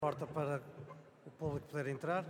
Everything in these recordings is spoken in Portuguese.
Porta para o público poder entrar.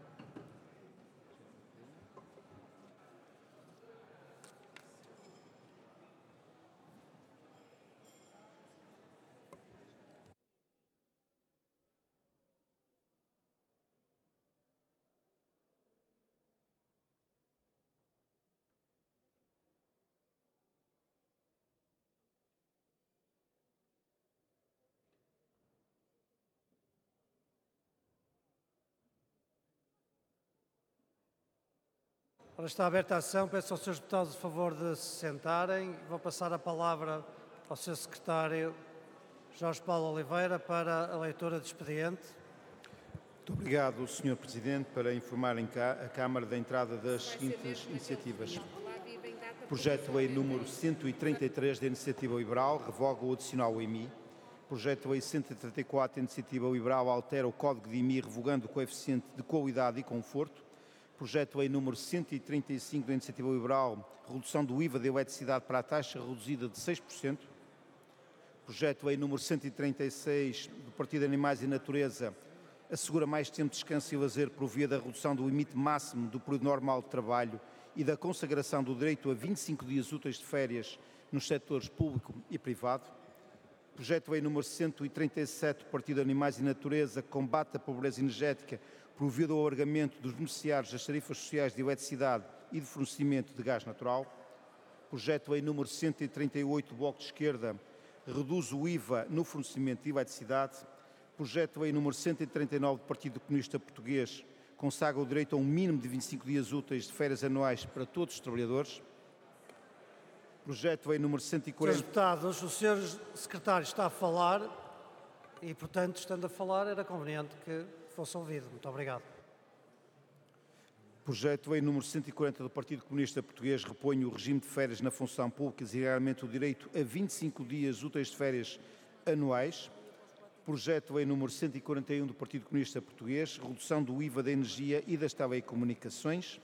Ora, está aberta a sessão. Peço aos senhores deputados o favor de se sentarem. Vou passar a palavra ao Sr. Secretário Jorge Paulo Oliveira para a leitura de expediente. Muito obrigado, Sr. Presidente, para informar a Câmara da entrada das seguintes iniciativas. Projeto de Lei número 133 da Iniciativa Liberal, revoga o adicional IMI. Projeto de Lei 134 da Iniciativa Liberal, altera o Código de IMI, revogando o coeficiente de qualidade e conforto. Projeto de Lei número 135 da Iniciativa Liberal, redução do IVA da eletricidade para a taxa reduzida de 6%. Projeto de Lei número 136 do Partido Animais e Natureza, assegura mais tempo de descanso e lazer por via da redução do limite máximo do período normal de trabalho e da consagração do direito a 25 dias úteis de férias nos setores público e privado. Projeto de Lei número 137 do Partido Animais e Natureza, combate a pobreza energética por via do alargamento dos beneficiários das tarifas sociais de eletricidade e de fornecimento de gás natural. Projeto de Lei número 138 do Bloco de Esquerda, reduz o IVA no fornecimento de eletricidade. Projeto de Lei número 139 do Partido Comunista Português, consagra o direito a um mínimo de 25 dias úteis de férias anuais para todos os trabalhadores. Projeto de Lei número 140... Senhores deputados, o Sr. Secretário está a falar e, portanto, estando a falar, era conveniente que fosse ouvido. Muito obrigado. Projeto de Lei número 140 do Partido Comunista Português repõe o regime de férias na função pública, designadamente o direito a 25 dias úteis de férias anuais. Projeto de Lei número 141 do Partido Comunista Português, redução do IVA da energia e das telecomunicações.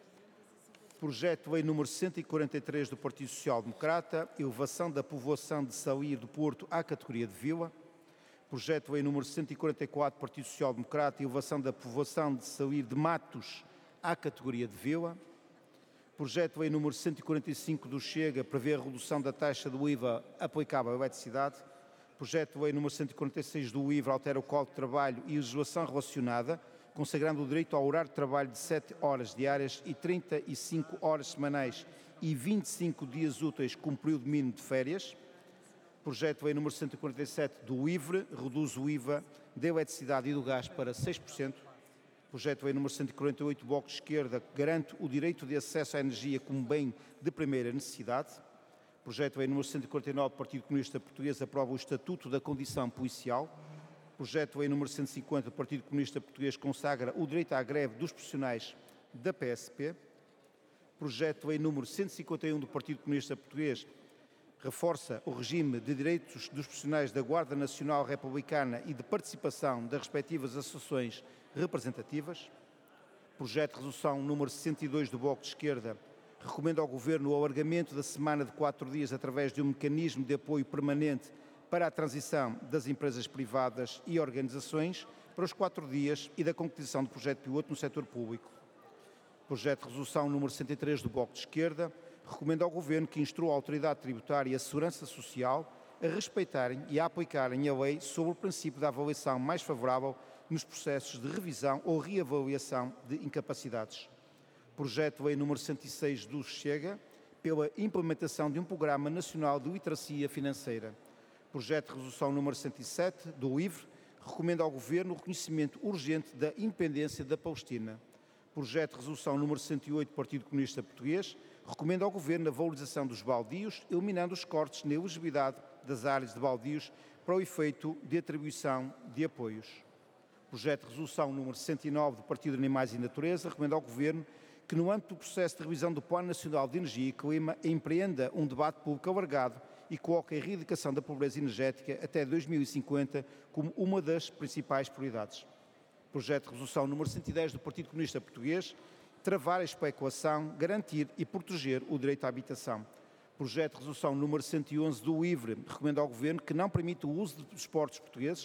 Projeto de Lei número 143 do Partido Social Democrata, elevação da povoação de Salir do Porto à categoria de vila. Projeto de Lei número 144 do Partido Social Democrata, elevação da povoação de Salir de Matos à categoria de vila. Projeto de Lei número 145 do Chega, prevê a redução da taxa do IVA aplicável à eletricidade. Projeto de Lei número 146 do LIVRE, altera o Código de Trabalho e legislação relacionada, consagrando o direito ao horário de trabalho de 7 horas diárias e 35 horas semanais e 25 dias úteis como período mínimo de férias. Projeto de Lei número 147 do LIVRE, reduz o IVA da eletricidade e do gás para 6%. Projeto de Lei número 148 do Bloco de Esquerda, garante o direito de acesso à energia como bem de primeira necessidade. Projeto de Lei número 149 do Partido Comunista Português, aprova o Estatuto da Condição Policial. Projeto de Lei número 150 do Partido Comunista Português, consagra o direito à greve dos profissionais da PSP. Projeto de Lei número 151 do Partido Comunista Português, reforça o regime de direitos dos profissionais da Guarda Nacional Republicana e de participação das respectivas associações representativas. Projeto de Resolução número 62 do Bloco de Esquerda, recomenda ao Governo o alargamento da semana de 4 dias através de um mecanismo de apoio permanente para a transição das empresas privadas e organizações para os 4 dias e da concretização do projeto piloto no setor público. Projeto de Resolução número 63 do Bloco de Esquerda, recomenda ao Governo que instrua a Autoridade Tributária e a Segurança Social a respeitarem e a aplicarem a lei sobre o princípio da avaliação mais favorável nos processos de revisão ou reavaliação de incapacidades. Projeto de Lei número 106 do Chega, pela implementação de um Programa Nacional de Literacia Financeira. Projeto de Resolução número 107 do LIVRE, recomenda ao Governo o reconhecimento urgente da independência da Palestina. Projeto de Resolução número 108 do Partido Comunista Português, recomenda ao Governo a valorização dos baldios, eliminando os cortes na elegibilidade das áreas de baldios para o efeito de atribuição de apoios. Projeto de Resolução número 109 do Partido Animais e Natureza, recomenda ao Governo que, no âmbito do processo de revisão do Plano Nacional de Energia e Clima, empreenda um debate público alargado e coloque a erradicação da pobreza energética até 2050 como uma das principais prioridades. Projeto de Resolução número 110 do Partido Comunista Português, travar a especulação, garantir e proteger o direito à habitação. Projeto de Resolução número 111 do LIVRE, recomenda ao Governo que não permita o uso de desportos portugueses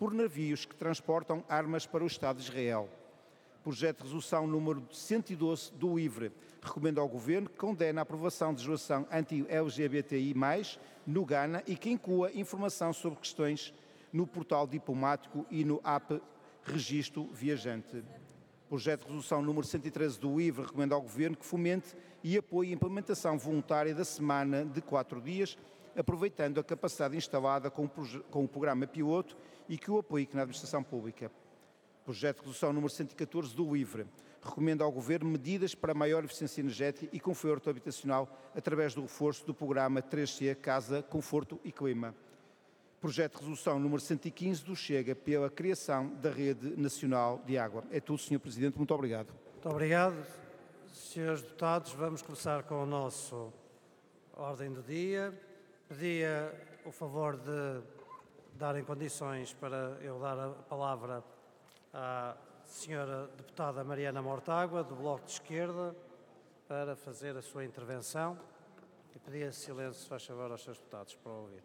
por navios que transportam armas para o Estado de Israel. Projeto de resolução número 112 do LIVRE recomenda ao Governo que condene a aprovação de legislação anti-LGBTI+, no Ghana e que inclua informação sobre questões no portal diplomático e no app Registro Viajante. Projeto de resolução número 113 do LIVRE recomenda ao Governo que fomente e apoie a implementação voluntária da semana de 4 dias, aproveitando a capacidade instalada com o programa piloto e que o aplique na administração pública. Projeto de resolução número 114 do LIVRE recomenda ao Governo medidas para maior eficiência energética e conforto habitacional através do reforço do programa 3C Casa, Conforto e Clima. Projeto de resolução número 115 do Chega pela criação da Rede Nacional de Água. É tudo, Sr. Presidente. Muito obrigado. Muito obrigado. Senhores deputados, vamos começar com o nosso ordem do dia. Pedia o favor de darem condições para eu dar a palavra à senhora deputada Mariana Mortágua, do Bloco de Esquerda, para fazer a sua intervenção. E pedia silêncio, faz favor, aos seus deputados para ouvirmos.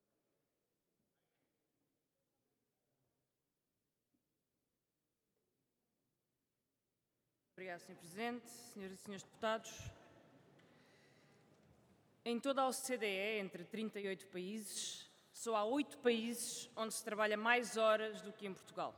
Obrigada, Sr. Presidente. Senhoras e senhores deputados, em toda a OCDE, entre 38 países, só há 8 países onde se trabalha mais horas do que em Portugal.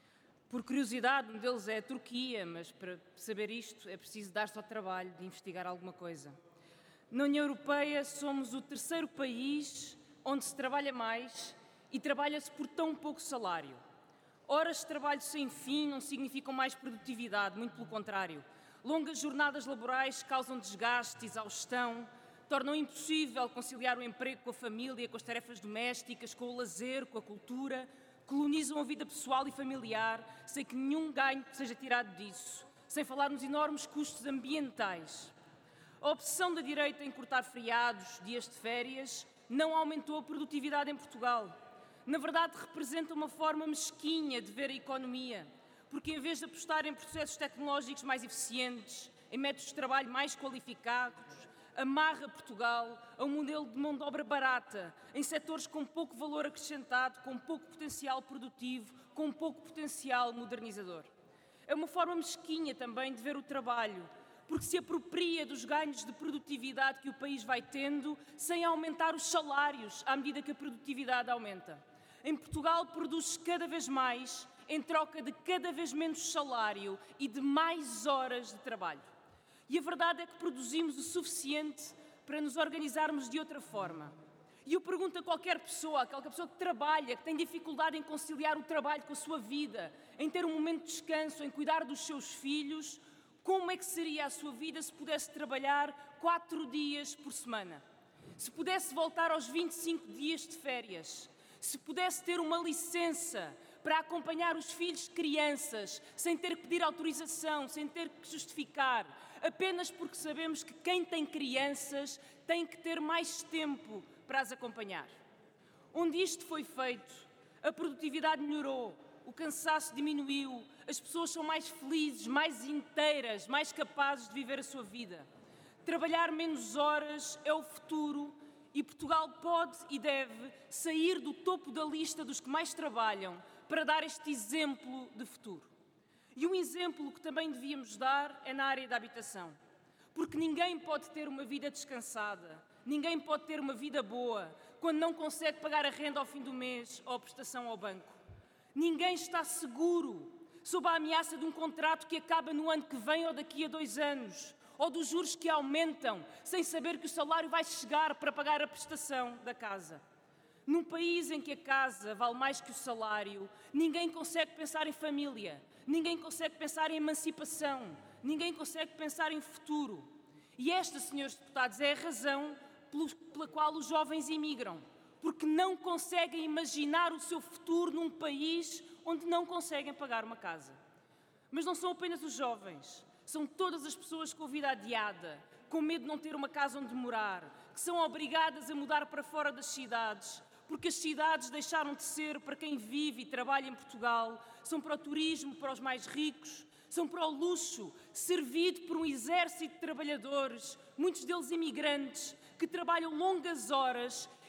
Por curiosidade, um deles é a Turquia, mas para saber isto é preciso dar-se ao trabalho de investigar alguma coisa. Na União Europeia somos o 3º país onde se trabalha mais e trabalha-se por tão pouco salário. Horas de trabalho sem fim não significam mais produtividade, muito pelo contrário. Longas jornadas laborais causam desgaste, exaustão, tornam impossível conciliar o emprego com a família, com as tarefas domésticas, com o lazer, com a cultura, colonizam a vida pessoal e familiar, sem que nenhum ganho seja tirado disso, sem falar nos enormes custos ambientais. A obsessão da direita em cortar feriados, dias de férias, não aumentou a produtividade em Portugal. Na verdade, representa uma forma mesquinha de ver a economia, porque em vez de apostar em processos tecnológicos mais eficientes, em métodos de trabalho mais qualificados, amarra Portugal a um modelo de mão de obra barata, em setores com pouco valor acrescentado, com pouco potencial produtivo, com pouco potencial modernizador. É uma forma mesquinha também de ver o trabalho, porque se apropria dos ganhos de produtividade que o país vai tendo, sem aumentar os salários à medida que a produtividade aumenta. Em Portugal produz-se cada vez mais, em troca de cada vez menos salário e de mais horas de trabalho. E a verdade é que produzimos o suficiente para nos organizarmos de outra forma. E eu pergunto a qualquer pessoa que trabalha, que tem dificuldade em conciliar o trabalho com a sua vida, em ter um momento de descanso, em cuidar dos seus filhos, como é que seria a sua vida se pudesse trabalhar 4 dias por semana? Se pudesse voltar aos 25 dias de férias? Se pudesse ter uma licença para acompanhar os filhos crianças, sem ter que pedir autorização, sem ter que justificar, apenas porque sabemos que quem tem crianças tem que ter mais tempo para as acompanhar. Onde isto foi feito, a produtividade melhorou, o cansaço diminuiu, as pessoas são mais felizes, mais inteiras, mais capazes de viver a sua vida. Trabalhar menos horas é o futuro e Portugal pode e deve sair do topo da lista dos que mais trabalham para dar este exemplo de futuro. E um exemplo que também devíamos dar é na área da habitação. Porque ninguém pode ter uma vida descansada, ninguém pode ter uma vida boa quando não consegue pagar a renda ao fim do mês ou a prestação ao banco. Ninguém está seguro sob a ameaça de um contrato que acaba no ano que vem ou daqui a 2 anos, ou dos juros que aumentam, sem saber que o salário vai chegar para pagar a prestação da casa. Num país em que a casa vale mais que o salário, ninguém consegue pensar em família, ninguém consegue pensar em emancipação, ninguém consegue pensar em futuro. E esta, senhores deputados, é a razão pela qual os jovens imigram, porque não conseguem imaginar o seu futuro num país onde não conseguem pagar uma casa. Mas não são apenas os jovens, são todas as pessoas com a vida adiada, com medo de não ter uma casa onde morar, que são obrigadas a mudar para fora das cidades, porque as cidades deixaram de ser para quem vive e trabalha em Portugal, são para o turismo, para os mais ricos, são para o luxo, servido por um exército de trabalhadores, muitos deles imigrantes, que trabalham longas horas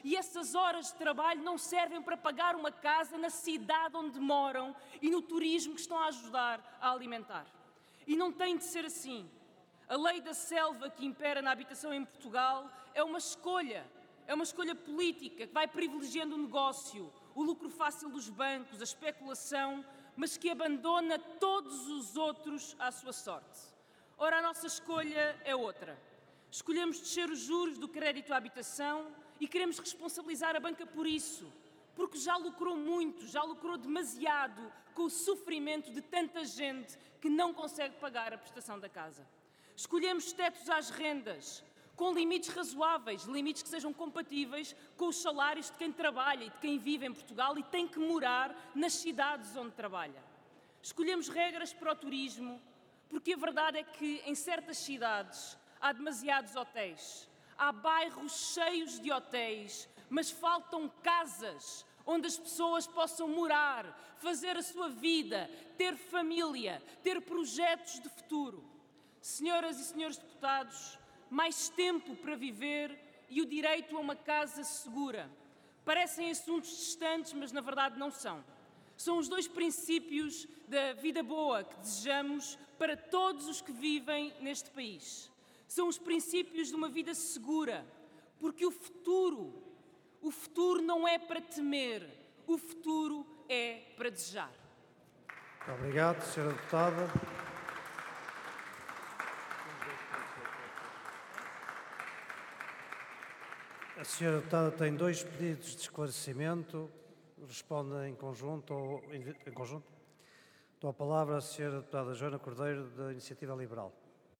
e essas horas de trabalho não servem para pagar uma casa na cidade onde moram e no turismo que estão a ajudar a alimentar. E não tem de ser assim. A lei da selva que impera na habitação em Portugal é uma escolha política que vai privilegiando o negócio, o lucro fácil dos bancos, a especulação, mas que abandona todos os outros à sua sorte. Ora, a nossa escolha é outra. Escolhemos descer os juros do crédito à habitação e queremos responsabilizar a banca por isso, porque já lucrou muito, já lucrou demasiado com o sofrimento de tanta gente que não consegue pagar a prestação da casa. Escolhemos tetos às rendas, com limites razoáveis, limites que sejam compatíveis com os salários de quem trabalha e de quem vive em Portugal e tem que morar nas cidades onde trabalha. Escolhemos regras para o turismo, porque a verdade é que em certas cidades há demasiados hotéis. Há bairros cheios de hotéis, mas faltam casas onde as pessoas possam morar, fazer a sua vida, ter família, ter projetos de futuro. Senhoras e senhores deputados, mais tempo para viver e o direito a uma casa segura. Parecem assuntos distantes, mas na verdade não são. São os dois princípios da vida boa que desejamos para todos os que vivem neste país. São os princípios de uma vida segura, porque o futuro não é para temer, o futuro é para desejar. Muito obrigado, Sra. Deputada. A Sra. Deputada tem 2 pedidos de esclarecimento. Responde em conjunto ou em conjunto? Dou a palavra à Sra. Deputada Joana Cordeiro, da Iniciativa Liberal.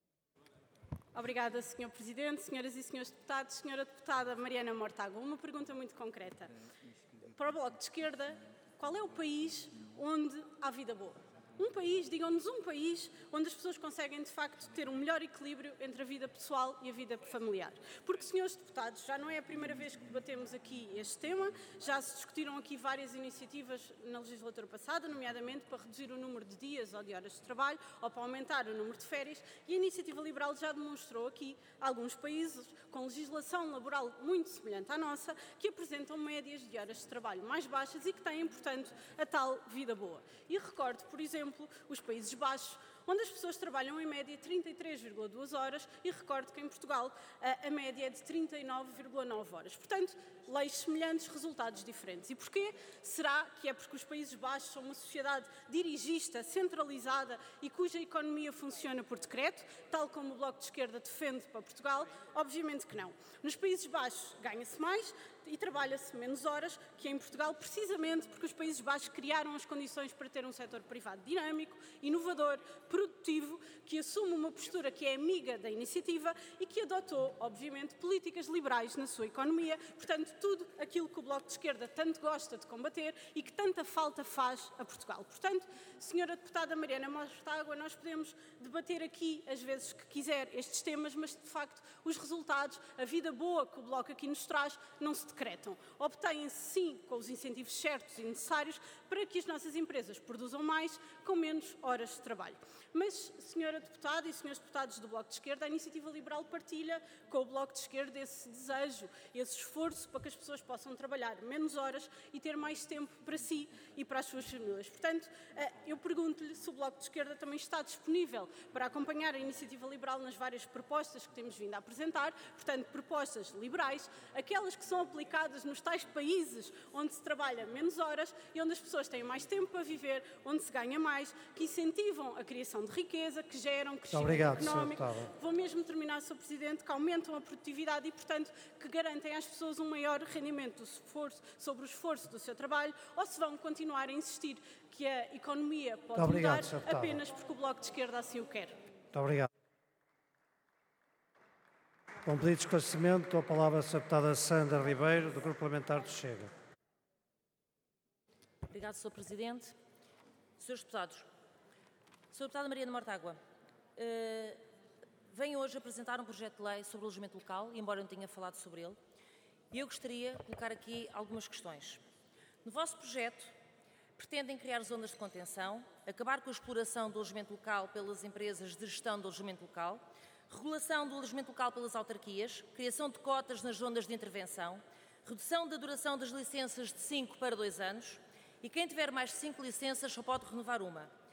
Obrigada, Sr. Presidente, senhoras e senhores deputados. Sra. Deputada Mariana Mortágua, uma pergunta muito concreta. Para o Bloco de Esquerda, qual é o país onde há vida boa? Um país, digam-nos um país, onde as pessoas conseguem, de facto, ter um melhor equilíbrio entre a vida pessoal e a vida familiar. Porque, senhores deputados, já não é a primeira vez que debatemos aqui este tema, já se discutiram aqui várias iniciativas na legislatura passada, nomeadamente para reduzir o número de dias ou de horas de trabalho ou para aumentar o número de férias, e a Iniciativa Liberal já demonstrou aqui alguns países com legislação laboral muito semelhante à nossa, que apresentam médias de horas de trabalho mais baixas e que têm, portanto, a tal vida boa. E recordo, por exemplo, os Países Baixos, onde as pessoas trabalham em média 33,2 horas e recordo que em Portugal a média é de 39,9 horas. Portanto, leis semelhantes, resultados diferentes. E porquê? Será que é porque os Países Baixos são uma sociedade dirigista, centralizada e cuja economia funciona por decreto, tal como o Bloco de Esquerda defende para Portugal? Obviamente que não. Nos Países Baixos ganha-se mais e trabalha-se menos horas que em Portugal, precisamente porque os Países Baixos criaram as condições para ter um setor privado dinâmico, inovador, produtivo, que assume uma postura que é amiga da iniciativa e que adotou, obviamente, políticas liberais na sua economia. Portanto, tudo aquilo que o Bloco de Esquerda tanto gosta de combater e que tanta falta faz a Portugal. Portanto, Sra. Deputada Mariana Mortágua, nós podemos debater aqui as vezes que quiser estes temas, mas de facto os resultados, a vida boa que o Bloco aqui nos traz, não se decretam. Obtêm-se sim com os incentivos certos e necessários para que as nossas empresas produzam mais com menos horas de trabalho. Mas, Sra. Deputada e Srs. Deputados do Bloco de Esquerda, a Iniciativa Liberal partilha com o Bloco de Esquerda esse desejo, esse esforço para que as pessoas possam trabalhar menos horas e ter mais tempo para si e para as suas famílias. Portanto, eu pergunto-lhe se o Bloco de Esquerda também está disponível para acompanhar a Iniciativa Liberal nas várias propostas que temos vindo a apresentar, portanto, propostas liberais, aquelas que são aplicadas nos tais países onde se trabalha menos horas e onde as pessoas têm mais tempo para viver, onde se ganha mais, que incentivam a criação de riqueza, que geram crescimento económico. Vou mesmo terminar, Sr. Presidente, que aumentam a produtividade e, portanto, que garantem às pessoas um maior rendimento sobre o esforço do seu trabalho, ou se vão continuar a insistir que a economia pode mudar apenas porque o Bloco de Esquerda assim o quer. Muito obrigado. Com pedido de esclarecimento, dou a palavra à Sra. Deputada Sandra Ribeiro, do Grupo Parlamentar do Chega. Obrigado, Sr. Presidente. Srs. Deputados, Sra. Deputada Mariana Mortágua, venho hoje apresentar um projeto de lei sobre o alojamento local, embora eu não tenha falado sobre ele, e eu gostaria de colocar aqui algumas questões. No vosso projeto, pretendem criar zonas de contenção, acabar com a exploração do alojamento local pelas empresas de gestão do alojamento local, regulação do alojamento local pelas autarquias, criação de cotas nas zonas de intervenção, redução da duração das licenças de 5 para 2 anos e quem tiver mais de 5 licenças só pode renovar uma.